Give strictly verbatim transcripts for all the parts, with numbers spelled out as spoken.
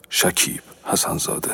شکیب حسن‌زاده.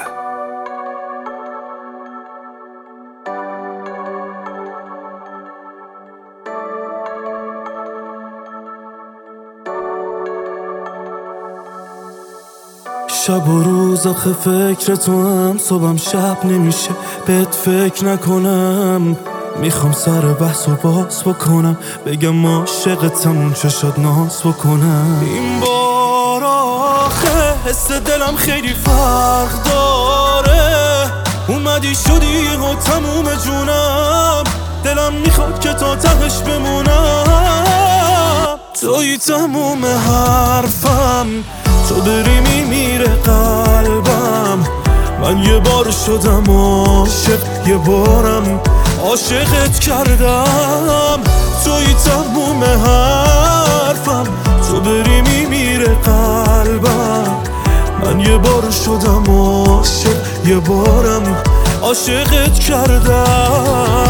شب و روز آخه فکر تو هم، صبحم شب نمیشه بهت فکر نکنم. میخوام سر بحث و باز بکنم، بگم عاشقتم چشات ناز بکنم. این بار آخه حس دلم خیلی فرق داره، اومدی شدی و تموم جونم، دلم میخواد که تا تهش بمونم. توی تموم حرفم، تو بری میمیره قلبم. من یه بار شدم عاشق، یه بارم عاشقت کردم. توی تموم حرفم، تو بری میمیره قلبم. من یه بار شدم عاشق، یه بارم عاشقت کردم.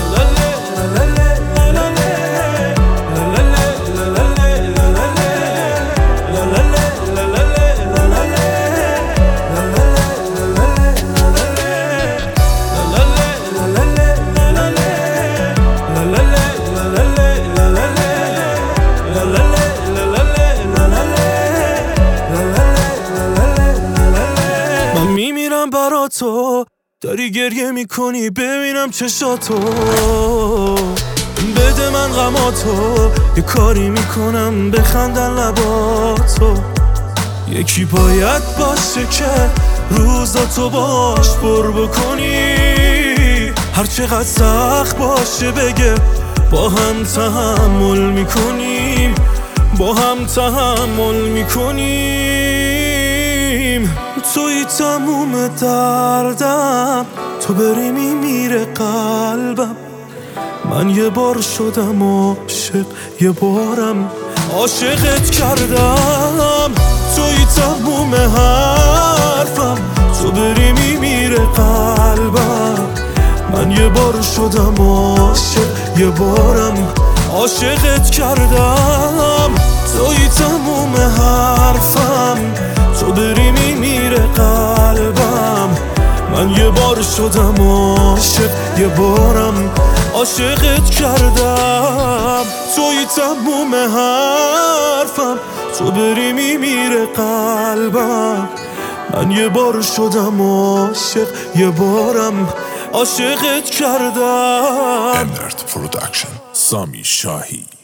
برا تو داری گریه میکنی، ببینم چشاتو، بده من غماتو، یه کاری میکنم بخندن لباتو. یکی باید باشه که روزاتو باش پر بکنی، هر چقدر سخت باشه بگه با هم تحمل میکنیم، با هم تحمل میکنیم. توی تموم دردم، تو بری میمیره قلبم. من یه بار شدم عاشق، یه بارم عاشقت کردم. توی تموم حرفم، تو بری میمیره قلبم. من یه بار شدم عاشق، یه بارم عاشقت کردم. توی تموم حرفم، تو بری میمیره قلبم. من یه بار شدم عاشق، یه بارم عاشقت کردم. توی تموم حرفم، تو بری میمیره قلبم. من یه بار شدم عاشق، یه بارم عاشقت کردم. اندرت پروداکشن، سامی شاهی.